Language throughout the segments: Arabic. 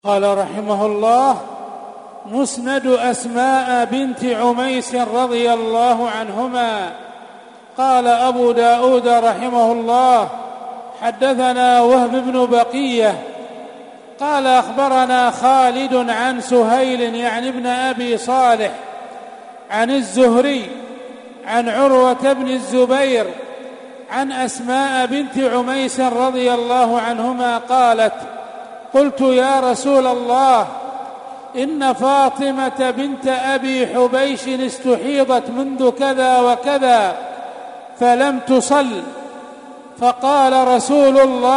قال رحمه الله: مسند أسماء بنت عميس رضي الله عنهما. قال أبو داود رحمه الله: حدثنا وهب بن بقية قال أخبرنا خالد عن سهيل يعني ابن أبي صالح عن الزهري عن عروة بن الزبير عن أسماء بنت عميس رضي الله عنهما قالت: قلت يا رسول الله، إن فاطمة بنت أبي حبيش استحيضت منذ كذا وكذا فلم تصل، فقال رسول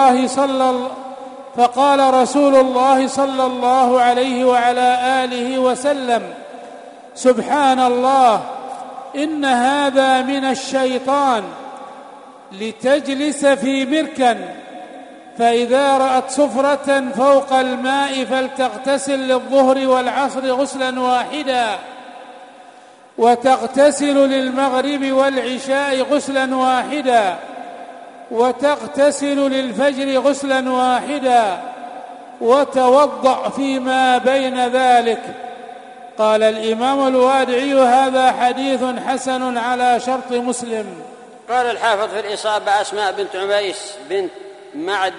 الله صلى الله عليه وعلى آله وسلم: سبحان الله، إن هذا من الشيطان، لتجلس في مركن، فإذا رأت صفرة فوق الماء فلتغتسل للظهر والعصر غسلا واحدا، وتغتسل للمغرب والعشاء غسلا واحدا، وتغتسل للفجر غسلا واحدا، وتوضأ فيما بين ذلك. قال الإمام الوادعي: هذا حديث حسن على شرط مسلم. قال الحافظ في الإصابة: أسماء بنت عميس بنت معد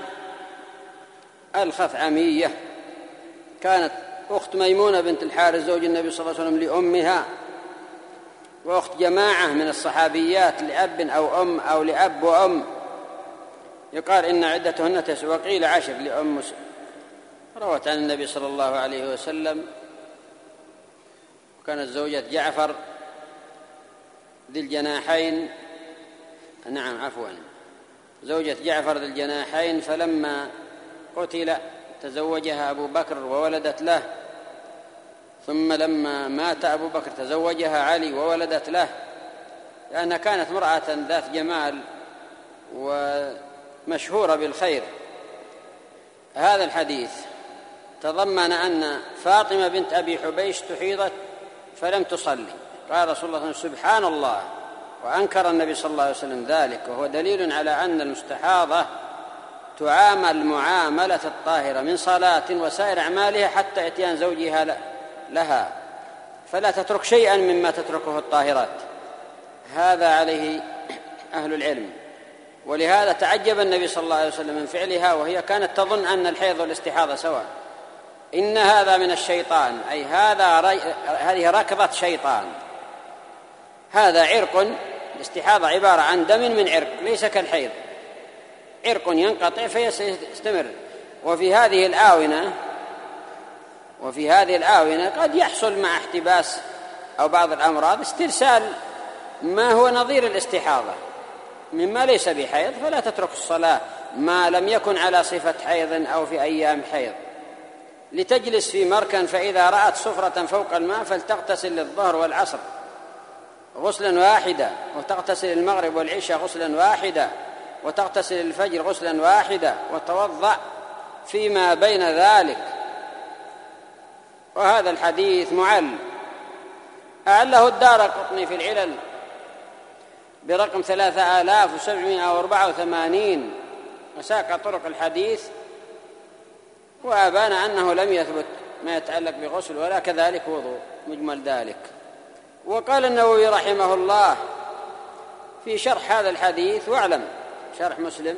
الخثعمية كانت أخت ميمونة بنت الحارث زوج النبي صلى الله عليه وسلم لأمها، وأخت جماعة من الصحابيات لأب أو أم أو لأب وأم، يقال إن عدتهن 9 وقيل 10 لأم مسلم. روت عن النبي صلى الله عليه وسلم، وكانت زوجة جعفر ذي الجناحين، زوجة جعفر ذي الجناحين، فلما قتل تزوجها أبو بكر وولدت له، ثم لما مات أبو بكر تزوجها علي وولدت له، لأنها كانت امرأة ذات جمال ومشهورة بالخير. هذا الحديث تضمن أن فاطمة بنت أبي حبيش استحيضت فلم تصلي، قال رسول الله: سبحان الله، وأنكر النبي صلى الله عليه وسلم ذلك، وهو دليل على أن المستحاضة تعامل معاملة الطاهرة من صلاة وسائر أعمالها حتى إتيان زوجها لها، فلا تترك شيئا مما تتركه الطاهرات. هذا عليه أهل العلم، ولهذا تعجب النبي صلى الله عليه وسلم من فعلها، وهي كانت تظن أن الحيض والاستحاضة سواء. إن هذا من الشيطان، أي هذه ركضة شيطان، هذا عرق. الاستحاضة عبارة عن دم من عرق، ليس كالحيض، عرق ينقطع فيستمر. وفي هذه الآونة قد يحصل مع احتباس أو بعض الأمراض استرسال ما هو نظير الاستحاضة مما ليس بحيض، فلا تترك الصلاة ما لم يكن على صفة حيض أو في أيام حيض. لتجلس في مركن، فإذا رأت صفرة فوق الماء فلتغتسل للظهر والعصر غسلا واحدا، وتغتسل المغرب والعشاء غسلا واحدا، وتغتسل الفجر غسلا واحدا، وتوضأ فيما بين ذلك. وهذا الحديث أعله الدارقطني في العلل برقم 3784، وساق طرق الحديث، وأبان أنه لم يثبت ما يتعلق بغسل ولا كذلك وضوء، مجمل ذلك. وقال النووي رحمه الله في شرح هذا الحديث: واعلم، شرح مسلم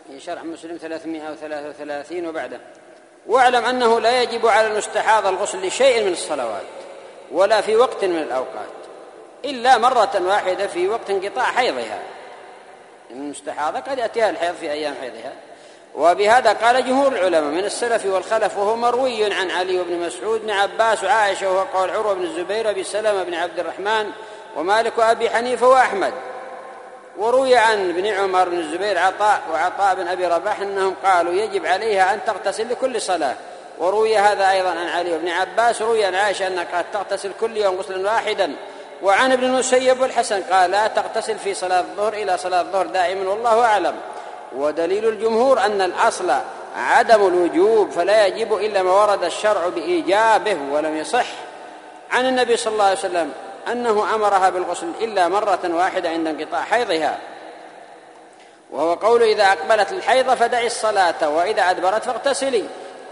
333 وبعده: واعلم أنه لا يجب على المستحاضة الغسل لشيء من الصلوات ولا في وقت من الأوقات إلا مرة واحدة في وقت انقطاع حيضها. المستحاضة قد يأتيها الحيض في أيام حيضها. وبهذا قال جمهور العلماء من السلف والخلف، وهو مروي عن علي وابن مسعود بن عباس وعائشة، وهو قول عروة بن الزبير وابي سلمة بن عبد الرحمن ومالك وأبي حنيفة وأحمد. وروي عن ابن عمر بن الزبير وعطاء بن أبي رباح أنهم قالوا يجب عليها أن تغتسل لكل صلاة. وروي هذا أيضا عن علي وابن عباس. روي عن عائشة أنها قد تغتسل كل يوم غسلا واحدا. وعن ابن المسيب والحسن قال: لا تغتسل في صلاة الظهر إلى صلاة الظهر دائما، والله أعلم. ودليل الجمهور أن الأصل عدم الوجوب، فلا يجب إلا ما ورد الشرع بإيجابه، ولم يصح عن النبي صلى الله عليه وسلم أنه أمرها بالغسل إلا مرة واحدة عند انقطاع حيضها. وهو قول: إذا أقبلت الحيض فدعي الصلاة، وإذا أدبرت فاغتسلي.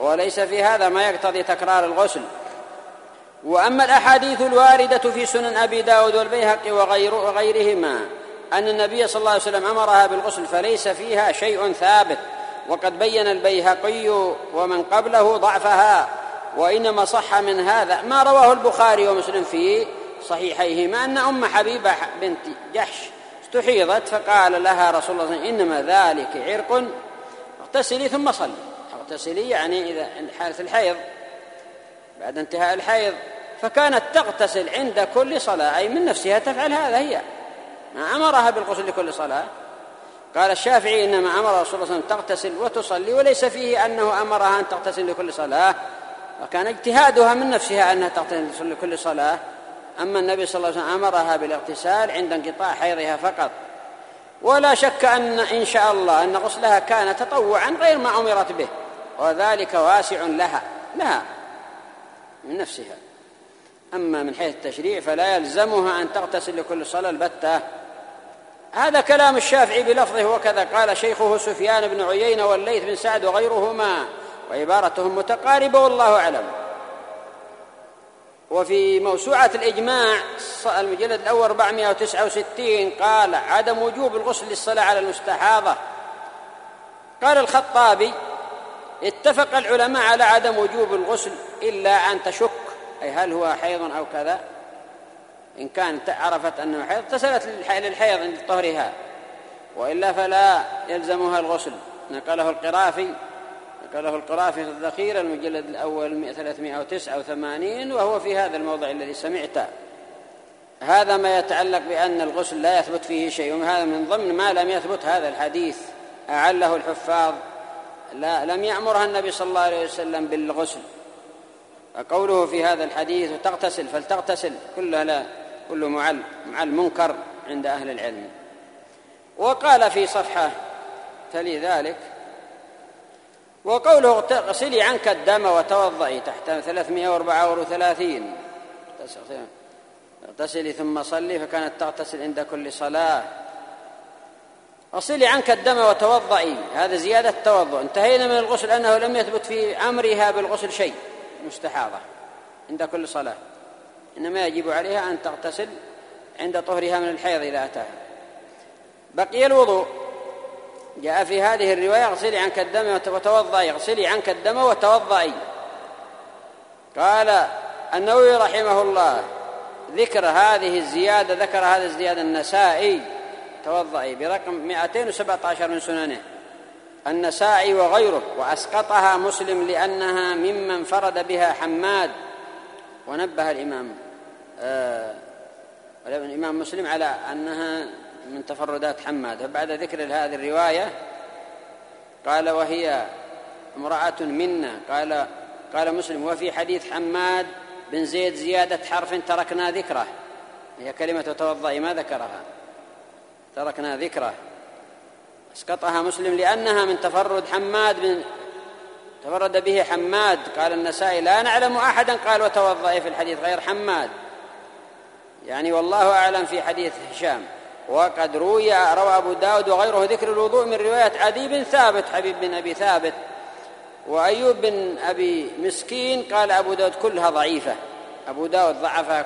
وليس في هذا ما يقتضي تكرار الغسل. وأما الأحاديث الواردة في سنن أبي داود والبيهقي وغيرهما أن النبي صلى الله عليه وسلم أمرها بالغسل فليس فيها شيء ثابت، وقد بين البيهقي ومن قبله ضعفها، وإنما صح من هذا ما رواه البخاري ومسلم في صحيحيهما أن أم حبيبة بنت جحش استحيضت فقال لها رسول الله صلى الله عليه وسلم إنما ذلك عرق اغتسلي ثم صلي. اغتسلي يعني إذا حالة الحيض بعد انتهاء الحيض، فكانت تغتسل عند كل صلاة، أي من نفسها تفعل هذا، هي ما أمرها بالغسل لكل صلاة. قال الشافعي إنما أمر رسول الله صلى الله عليه وسلم تغتسل وتصلي، وليس فيه أنه أمرها أن تغتسل لكل صلاة، وكان اجتهادها من نفسها أنها تغتسل لكل صلاة. أما النبي صلى الله عليه وسلم أمرها بالاغتسال عند انقطاع حيضها فقط. ولا شك أن إن شاء الله أن غسلها كان تطوعا غير ما أمرت به، وذلك واسع لها من نفسها. أما من حيث التشريع فلا يلزمها أن تغتسل لكل صلاة البتة. هذا كلام الشافعي بلفظه، وكذا قال شيخه سفيان بن عيينة والليث بن سعد وغيرهما، وعبارتهم متقاربة والله أعلم. وفي موسوعة الإجماع المجلد الأول 469 قال عدم وجوب الغسل للصلاة على المستحاضة. قال الخطابي اتفق العلماء على عدم وجوب الغسل إلا أن تشك، أي هل هو حيض أو كذا. إن كانت عرفت أنه حيض اغتسلت للحيض عند طهرها، وإلا فلا يلزمها الغسل. نقله القرافي في الذخيرة المجلد الأول 389، وهو في هذا الموضع الذي سمعته. هذا ما يتعلق بأن الغسل لا يثبت فيه شيء، وهذا من ضمن ما لم يثبت هذا الحديث أعله الحفاظ. لم يأمرها النبي صلى الله عليه وسلم بالغسل. وقوله في هذا الحديث تغتسل فلتغتسل كله مع المنكر عند أهل العلم. وقال في صفحة تلي ذلك وقوله اغسلي عنك الدم وتوضئي تحت 334 اغتسلي ثم صلي، فكانت تغتسل عند كل صلاة. اغسلي عنك الدم وتوضئي، هذا زيادة توضؤ. انتهينا من الغسل أنه لم يثبت في أمرها بالغسل شيء مستحاضة عند كل صلاة، إنما يجب عليها أن تغتسل عند طهرها من الحيض إذا أتاها. بقي الوضوء. جاء في هذه الرواية اغسلي عنك الدم وتوضئي، اغسلي عنك الدم وتوضئي. قال النووي رحمه الله ذكر هذه الزيادة النسائي توضئي برقم 217 من سننه النسائي وغيره، وأسقطها مسلم لأنها ممن فرد بها حماد. ونبه الإمام مسلم على أنها من تفردات حماد. فبعد ذكر هذه الرواية قال وهي امرأة منا. قال مسلم وفي حديث حماد بن زيد زيادة حرف تركنا ذكره، هي كلمة توضئي ما ذكرها، تركنا ذكره. اسقطها مسلم لأنها من تفرد به حماد. قال النسائي لا نعلم أحدا قال وتوضئي في الحديث غير حماد، يعني والله أعلم في حديث هشام. وقد روى أبو داود وغيره ذكر الوضوء من رواية عدي بن ثابت حبيب بن أبي ثابت وأيوب بن أبي مسكين. قال أبو داود كلها ضعيفة، أبو داود ضعفها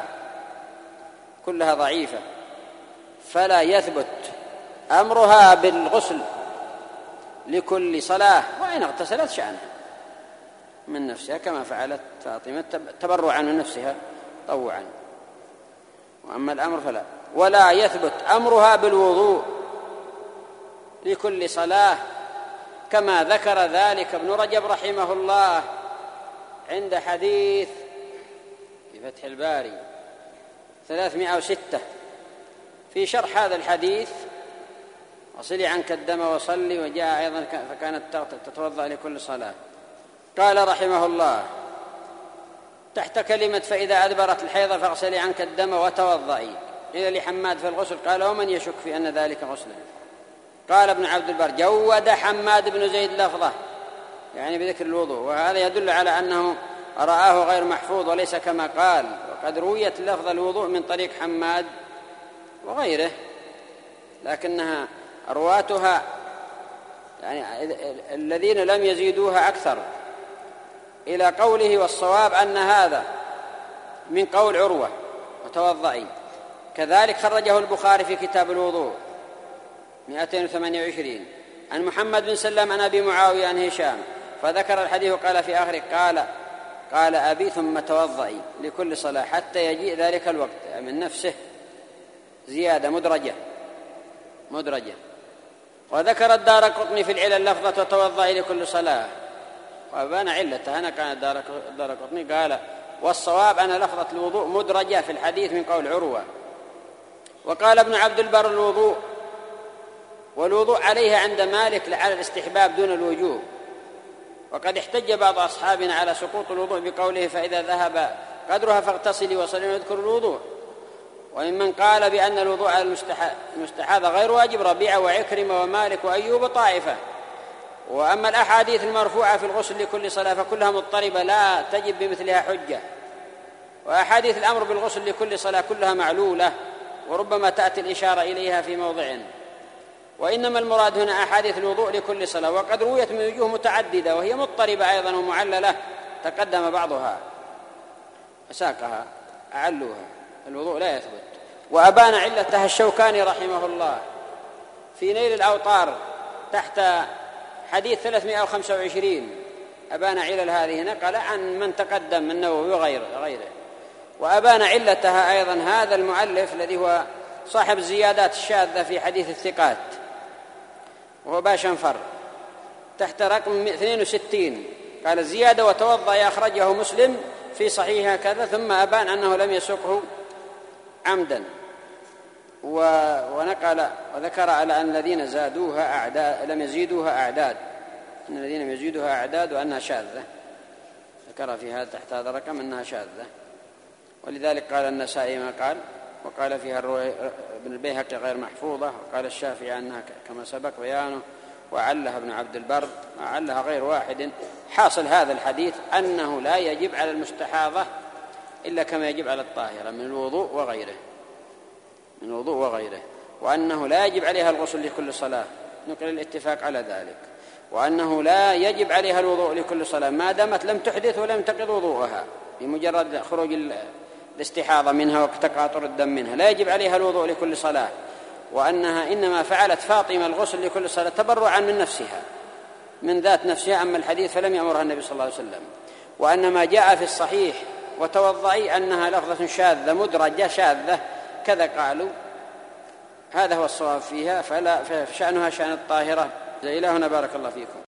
كلها ضعيفة، فلا يثبت أمرها بالغسل لكل صلاة، وإن اغتسلت شأنها من نفسها كما فعلت فاطمة تبرعا من نفسها طوعا. وأما الأمر فلا. ولا يثبت أمرها بالوضوء لكل صلاة كما ذكر ذلك ابن رجب رحمه الله عند حديث في فتح الباري 306 في شرح هذا الحديث اغسلي عنك الدم وصلي. وجاء أيضا فكانت تتوضأ لكل صلاة. قال رحمه الله تحت كلمة فإذا أدبرت الحيضة فاغسلي عنك الدم وتوضئي. قيل لحماد في الغسل قال ومن يشك في أن ذلك غسله. قال ابن عبد البر جود حماد بن زيد لفظه يعني بذكر الوضوء، وهذا يدل على أنه رآه غير محفوظ وليس كما قال. وقد رويت لفظ الوضوء من طريق حماد وغيره، لكنها رواتها يعني الذين لم يزيدوها أكثر إلى قوله والصواب أن هذا من قول عروة وتوضئي. كذلك خرجه البخاري في كتاب الوضوء 228 عن محمد بن سلام عن أبي معاوية عن هشام فذكر الحديث وقال في آخره قال أبي ثم توضئي لكل صلاة حتى يجيء ذلك الوقت، من نفسه زيادة مدرجة. وذكر الدارقطني في العلل لفظة توضئي لكل صلاة وأبان علته. هنا كان الدارقطني قال والصواب أن لفظة الوضوء مدرجة في الحديث من قول عروة. وقال ابن عبد البر والوضوء عليه عند مالك على الاستحباب دون الوجوب. وقد احتج بعض أصحابنا على سقوط الوضوء بقوله فإذا ذهب قدرها فاغتسلي وصلي ويذكر الوضوء. وممن قال بأن الوضوء على المستحاضة غير واجب ربيعة وعكرمة ومالك وأيوب طائفة. وأما الأحاديث المرفوعة في الغسل لكل صلاة فكلها مضطربة لا تجب بمثلها حجة. وأحاديث الأمر بالغسل لكل صلاة كلها معلولة وربما تأتي الإشارة إليها في موضع. وإنما المراد هنا أحاديث الوضوء لكل صلاة، وقد رويت من وجوه متعددة وهي مضطربة أيضا ومعللة تقدم بعضها فساقها أعلوها. الوضوء لا يثبت. وأبان علتها الشوكاني رحمه الله في نيل الأوطار تحت حديث 325 أبان علل هذه نقل عن من تقدم من النووي وغيره. وأبان علتها أيضا هذا المؤلف الذي هو صاحب الزيادات الشاذة في حديث الثقات وهو باشنفر تحت رقم 62 قال الزيادة وتوضأ أخرجه مسلم في صحيحه كذا، ثم أبان أنه لم يسقه عمدا. ونقل وذكر على أن الذين زادوها أعداد لم يزيدوها أعداد، أن الذين لم يزيدوها أعداد وأنها شاذة. ذكر في هذا تحت هذا الرقم أنها شاذة، ولذلك قال النسائي ما قال، وقال فيها ابن البيهقي غير محفوظة، وقال الشافعي أنها كما سبق بيانه، وعلها ابن عبد البر وعلها غير واحد. حاصل هذا الحديث أنه لا يجب على المستحاضة إلا كما يجب على الطاهرة من الوضوء وغيره، وأنه لا يجب عليها الغسل لكل صلاة، نقل الاتفاق على ذلك، وأنه لا يجب عليها الوضوء لكل صلاة ما دامت لم تحدث ولم تنقض وضوءها بمجرد خروج الاستحاضة منها وتقاطر الدم منها، لا يجب عليها الوضوء لكل صلاة، وأنها إنما فعلت فاطمة الغسل لكل صلاة تبرعا من نفسها من ذات نفسها. أما الحديث فلم يأمرها النبي صلى الله عليه وسلم. وأن ما جاء في الصحيح وتوضئي أنها لفظة شاذة مدرجة شاذة كذا قالوا، هذا هو الصواب فيها، فشأنها شأن الطاهرة. إلى هنا بارك الله فيكم.